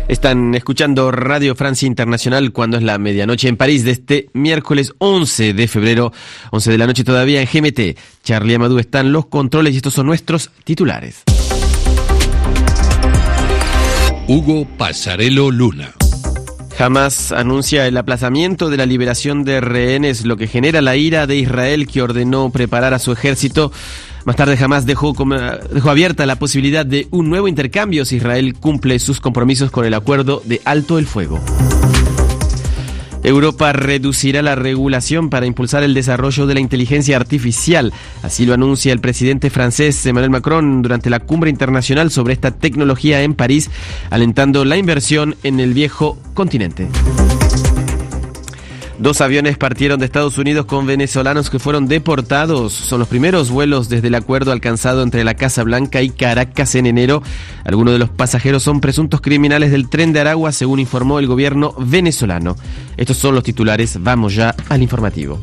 Están escuchando Radio Francia Internacional cuando es la medianoche en París de este miércoles 11 de febrero, 11 de la noche todavía en GMT. Charlie Amadou está en los controles y estos son nuestros titulares. Hugo Pasarello Luna. Hamás anuncia el aplazamiento de la liberación de rehenes, lo que genera la ira de Israel, que ordenó preparar a su ejército. Más tarde Hamás dejó abierta la posibilidad de un nuevo intercambio si Israel cumple sus compromisos con el acuerdo de alto el fuego. Europa reducirá la regulación para impulsar el desarrollo de la inteligencia artificial. Así lo anuncia el presidente francés Emmanuel Macron durante la cumbre internacional sobre esta tecnología en París, alentando la inversión en el viejo continente. 2 aviones partieron de Estados Unidos con venezolanos que fueron deportados. Son los primeros vuelos desde el acuerdo alcanzado entre la Casa Blanca y Caracas en enero. Algunos de los pasajeros son presuntos criminales del Tren de Aragua, según informó el gobierno venezolano. Estos son los titulares. Vamos ya al informativo.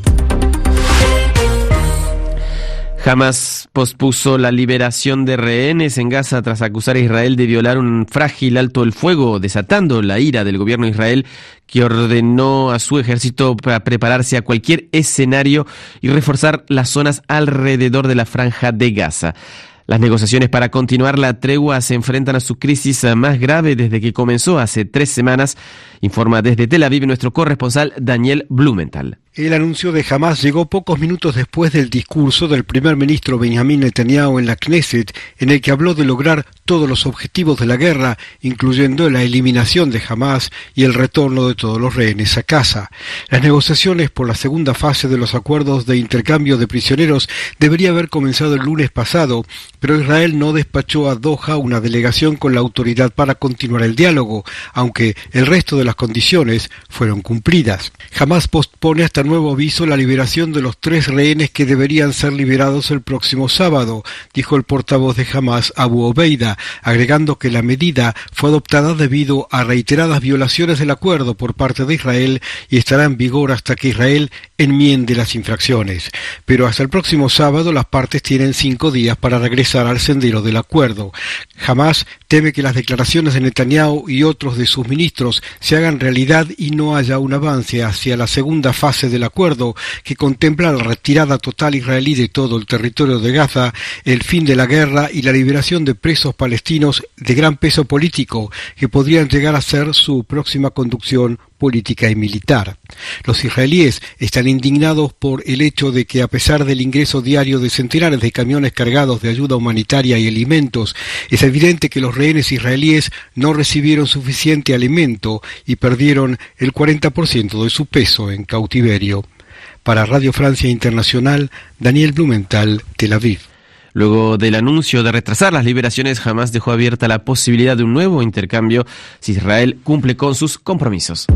Hamás pospuso la liberación de rehenes en Gaza tras acusar a Israel de violar un frágil alto el fuego, desatando la ira del gobierno de Israel, que ordenó a su ejército para prepararse a cualquier escenario y reforzar las zonas alrededor de la franja de Gaza. Las negociaciones para continuar la tregua se enfrentan a su crisis más grave desde que comenzó hace 3 semanas, informa desde Tel Aviv nuestro corresponsal Daniel Blumenthal. El anuncio de Hamás llegó pocos minutos después del discurso del primer ministro Benjamin Netanyahu en la Knesset, en el que habló de lograr todos los objetivos de la guerra, incluyendo la eliminación de Hamás y el retorno de todos los rehenes a casa. Las negociaciones por la segunda fase de los acuerdos de intercambio de prisioneros debería haber comenzado el lunes pasado, pero Israel no despachó a Doha una delegación con la autoridad para continuar el diálogo, aunque el resto de las condiciones fueron cumplidas. Hamás pospone hasta nuevo aviso la liberación de los 3 rehenes que deberían ser liberados el próximo sábado, dijo el portavoz de Hamás, Abu Obeida, agregando que la medida fue adoptada debido a reiteradas violaciones del acuerdo por parte de Israel y estará en vigor hasta que Israel enmiende las infracciones. Pero hasta el próximo sábado las partes tienen 5 días para regresar al sendero del acuerdo. Hamás teme que las declaraciones de Netanyahu y otros de sus ministros se hagan realidad y no haya un avance hacia la segunda fase del acuerdo, que contempla la retirada total israelí de todo el territorio de Gaza, el fin de la guerra y la liberación de presos palestinos de gran peso político, que podrían llegar a ser su próxima conducción política y militar. Los israelíes están indignados por el hecho de que, a pesar del ingreso diario de centenares de camiones cargados de ayuda humanitaria y alimentos, es evidente que los rehenes israelíes no recibieron suficiente alimento y perdieron el 40% de su peso en cautiverio. Para Radio Francia Internacional, Daniel Blumenthal, Tel Aviv. Luego del anuncio de retrasar las liberaciones, Hamás dejó abierta la posibilidad de un nuevo intercambio si Israel cumple con sus compromisos.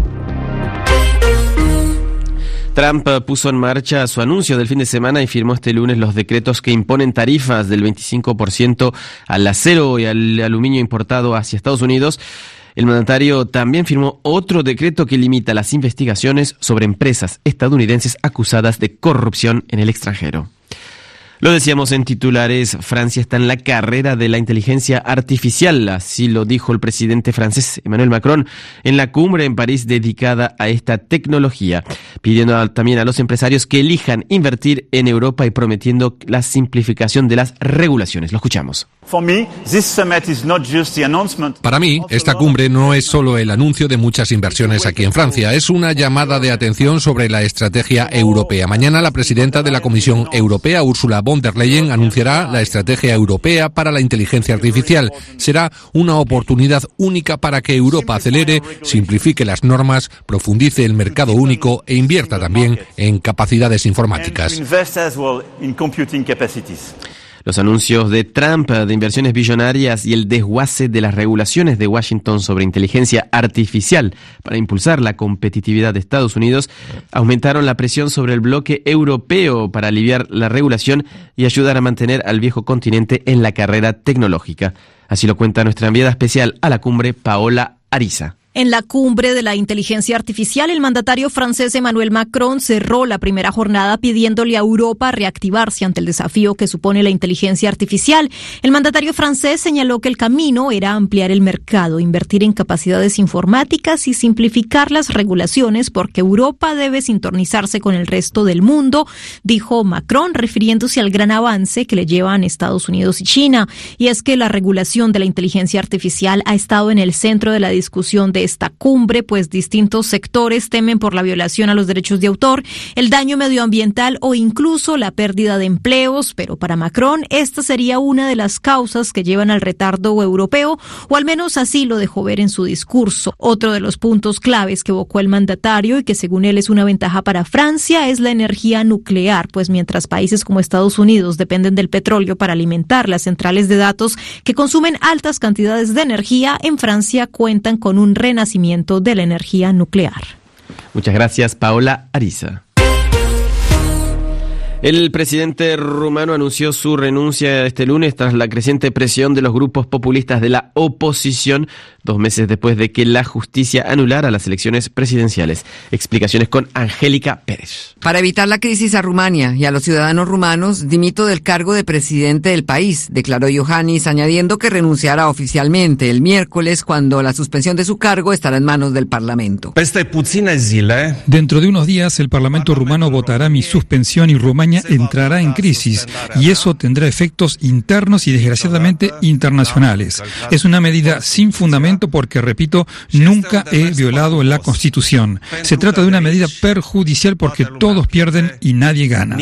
Trump puso en marcha su anuncio del fin de semana y firmó este lunes los decretos que imponen tarifas del 25% al acero y al aluminio importado hacia Estados Unidos. El mandatario también firmó otro decreto que limita las investigaciones sobre empresas estadounidenses acusadas de corrupción en el extranjero. Lo decíamos en titulares, Francia está en la carrera de la inteligencia artificial, así lo dijo el presidente francés Emmanuel Macron en la cumbre en París dedicada a esta tecnología, pidiendo también a los empresarios que elijan invertir en Europa y prometiendo la simplificación de las regulaciones. Lo escuchamos. Para mí, esta cumbre no es solo el anuncio de muchas inversiones aquí en Francia, es una llamada de atención sobre la estrategia europea. Mañana la presidenta de la Comisión Europea, Ursula von der Leyen, anunciará la estrategia europea para la inteligencia artificial. Será una oportunidad única para que Europa acelere, simplifique las normas, profundice el mercado único e invierta también en capacidades informáticas. Los anuncios de Trump de inversiones billonarias y el desguace de las regulaciones de Washington sobre inteligencia artificial para impulsar la competitividad de Estados Unidos aumentaron la presión sobre el bloque europeo para aliviar la regulación y ayudar a mantener al viejo continente en la carrera tecnológica. Así lo cuenta nuestra enviada especial a la cumbre, Paola Ariza. En la cumbre de la inteligencia artificial, el mandatario francés Emmanuel Macron cerró la primera jornada pidiéndole a Europa reactivarse ante el desafío que supone la inteligencia artificial. El mandatario francés señaló que el camino era ampliar el mercado, invertir en capacidades informáticas y simplificar las regulaciones porque Europa debe sintonizarse con el resto del mundo, dijo Macron, refiriéndose al gran avance que le llevan Estados Unidos y China. Y es que la regulación de la inteligencia artificial ha estado en el centro de la discusión de esta cumbre, pues distintos sectores temen por la violación a los derechos de autor, el daño medioambiental o incluso la pérdida de empleos, pero para Macron esta sería una de las causas que llevan al retardo europeo, o al menos así lo dejó ver en su discurso. Otro de los puntos claves que evocó el mandatario y que según él es una ventaja para Francia es la energía nuclear, pues mientras países como Estados Unidos dependen del petróleo para alimentar las centrales de datos que consumen altas cantidades de energía, en Francia cuentan con un renacimiento de la energía nuclear. Muchas gracias, Paola Ariza. El presidente rumano anunció su renuncia este lunes tras la creciente presión de los grupos populistas de la oposición, 2 meses después de que la justicia anulara las elecciones presidenciales. Explicaciones con Angélica Pérez. Para evitar la crisis a Rumania y a los ciudadanos rumanos, dimito del cargo de presidente del país, declaró Iohannis, añadiendo que renunciará oficialmente el miércoles, cuando la suspensión de su cargo estará en manos del Parlamento. Dentro de unos días, el Parlamento rumano votará mi suspensión y Rumania entrará en crisis, y eso tendrá efectos internos y desgraciadamente internacionales. Es una medida sin fundamento porque, repito, nunca he violado la Constitución. Se trata de una medida perjudicial porque todos pierden y nadie gana.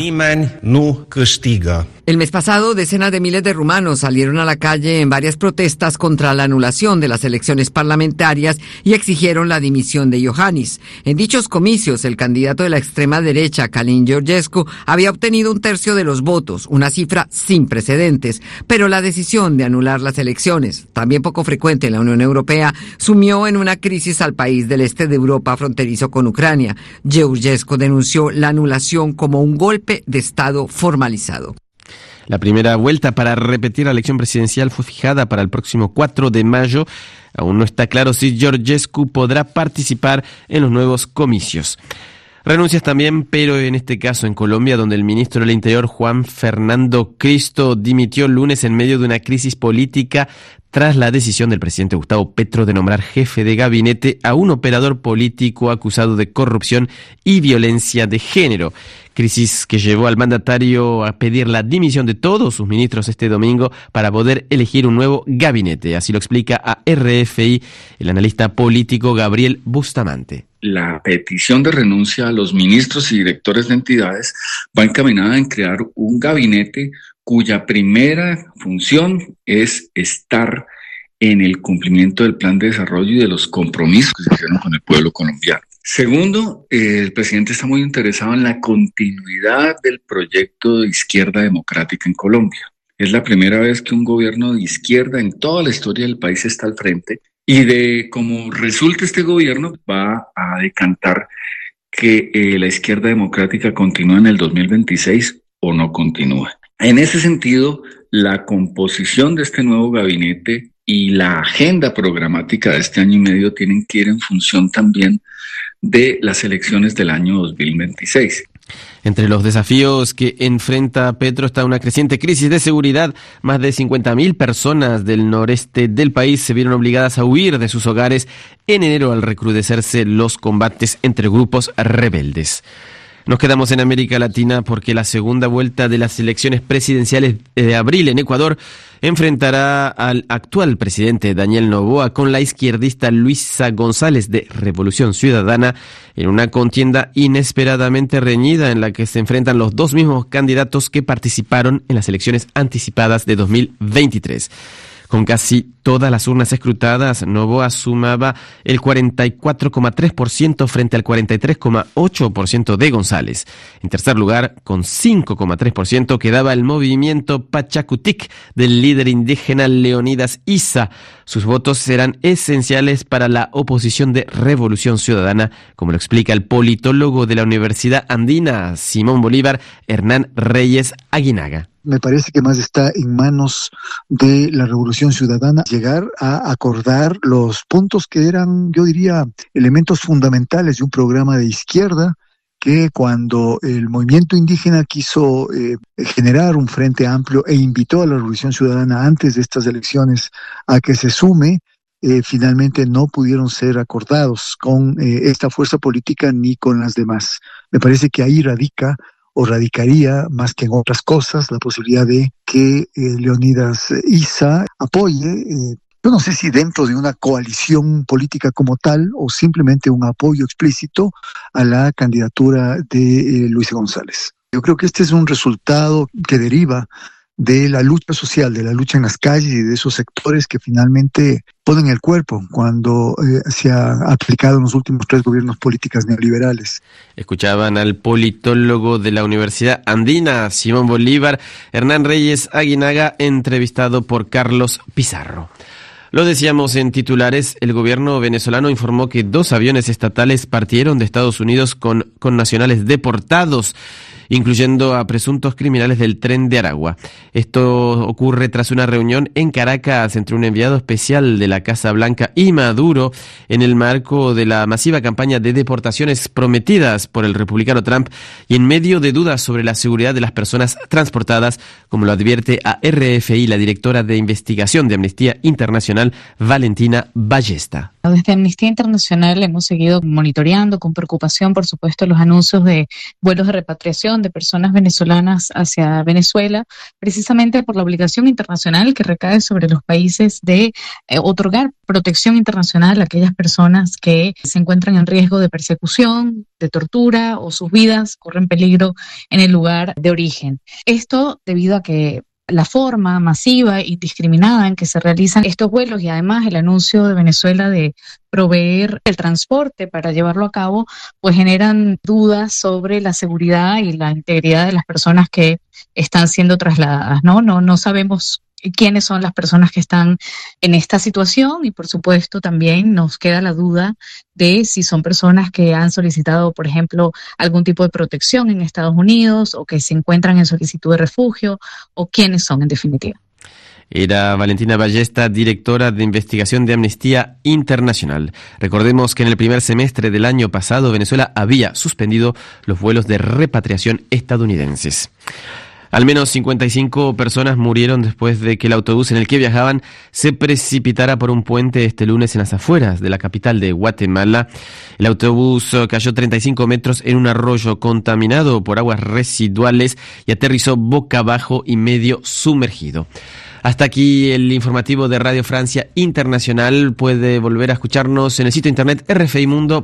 El mes pasado, decenas de miles de rumanos salieron a la calle en varias protestas contra la anulación de las elecciones parlamentarias y exigieron la dimisión de Iohannis. En dichos comicios, el candidato de la extrema derecha, Călin Georgescu, había obtenido 1/3 de los votos, una cifra sin precedentes, pero la decisión de anular las elecciones, también poco frecuente en la Unión Europea, sumió en una crisis al país del este de Europa fronterizo con Ucrania. Georgescu denunció la anulación como un golpe de Estado formalizado. La primera vuelta para repetir la elección presidencial fue fijada para el próximo 4 de mayo. Aún no está claro si Georgescu podrá participar en los nuevos comicios. Renuncias también, pero en este caso en Colombia, donde el ministro del Interior, Juan Fernando Cristo, dimitió el lunes en medio de una crisis política tras la decisión del presidente Gustavo Petro de nombrar jefe de gabinete a un operador político acusado de corrupción y violencia de género. Crisis que llevó al mandatario a pedir la dimisión de todos sus ministros este domingo para poder elegir un nuevo gabinete. Así lo explica a RFI el analista político Gabriel Bustamante. La petición de renuncia a los ministros y directores de entidades va encaminada en crear un gabinete cuya primera función es estar en el cumplimiento del plan de desarrollo y de los compromisos que se hicieron con el pueblo colombiano. Segundo, el presidente está muy interesado en la continuidad del proyecto de izquierda democrática en Colombia. Es la primera vez que un gobierno de izquierda en toda la historia del país está al frente, y de cómo resulte este gobierno va a decantar que la izquierda democrática continúa en el 2026 o no continúa. En ese sentido, la composición de este nuevo gabinete y la agenda programática de este año y medio tienen que ir en función también de las elecciones del año 2026. Entre los desafíos que enfrenta Petro está una creciente crisis de seguridad. Más de 50.000 personas del noreste del país se vieron obligadas a huir de sus hogares en enero al recrudecerse los combates entre grupos rebeldes. Nos quedamos en América Latina porque la segunda vuelta de las elecciones presidenciales de abril en Ecuador enfrentará al actual presidente Daniel Noboa con la izquierdista Luisa González de Revolución Ciudadana en una contienda inesperadamente reñida en la que se enfrentan los dos mismos candidatos que participaron en las elecciones anticipadas de 2023. Con casi todas las urnas escrutadas, Noboa sumaba el 44,3% frente al 43,8% de González. En tercer lugar, con 5,3%, quedaba el movimiento Pachacutic del líder indígena Leonidas Issa. Sus votos serán esenciales para la oposición de Revolución Ciudadana, como lo explica el politólogo de la Universidad Andina, Simón Bolívar, Hernán Reyes Aguinaga. Me parece que más está en manos de la Revolución Ciudadana llegar a acordar los puntos que eran, yo diría, elementos fundamentales de un programa de izquierda, que cuando el movimiento indígena quiso generar un frente amplio e invitó a la Revolución Ciudadana antes de estas elecciones a que se sume, finalmente no pudieron ser acordados con esta fuerza política ni con las demás. Me parece que ahí radicaría, más que en otras cosas, la posibilidad de que Leonidas Issa apoye, yo no sé si dentro de una coalición política como tal o simplemente un apoyo explícito a la candidatura de Luis González. Yo creo que este es un resultado que deriva de la lucha social, de la lucha en las calles y de esos sectores que finalmente ponen el cuerpo cuando se ha aplicado en los últimos 3 gobiernos políticas neoliberales. Escuchaban al politólogo de la Universidad Andina, Simón Bolívar, Hernán Reyes Aguinaga, entrevistado por Carlos Pizarro. Lo decíamos en titulares, el gobierno venezolano informó que 2 aviones estatales partieron de Estados Unidos con nacionales deportados, incluyendo a presuntos criminales del Tren de Aragua. Esto ocurre tras una reunión en Caracas entre un enviado especial de la Casa Blanca y Maduro en el marco de la masiva campaña de deportaciones prometidas por el republicano Trump y en medio de dudas sobre la seguridad de las personas transportadas, como lo advierte a RFI la directora de investigación de Amnistía Internacional, Valentina Ballesta. Desde Amnistía Internacional hemos seguido monitoreando con preocupación, por supuesto, los anuncios de vuelos de repatriación de personas venezolanas hacia Venezuela, precisamente por la obligación internacional que recae sobre los países de otorgar protección internacional a aquellas personas que se encuentran en riesgo de persecución, de tortura o sus vidas corren peligro en el lugar de origen. Esto debido a que la forma masiva y indiscriminada en que se realizan estos vuelos y además el anuncio de Venezuela de proveer el transporte para llevarlo a cabo, pues generan dudas sobre la seguridad y la integridad de las personas que están siendo trasladadas, ¿no? No sabemos quiénes son las personas que están en esta situación y por supuesto también nos queda la duda de si son personas que han solicitado, por ejemplo, algún tipo de protección en Estados Unidos o que se encuentran en solicitud de refugio o quiénes son en definitiva. Era Valentina Ballesta, directora de investigación de Amnistía Internacional. Recordemos que en el primer semestre del año pasado Venezuela había suspendido los vuelos de repatriación estadounidenses. Al menos 55 personas murieron después de que el autobús en el que viajaban se precipitara por un puente este lunes en las afueras de la capital de Guatemala. El autobús cayó 35 metros en un arroyo contaminado por aguas residuales y aterrizó boca abajo y medio sumergido. Hasta aquí el informativo de Radio Francia Internacional. Puede volver a escucharnos en el sitio internet rfimundo.com.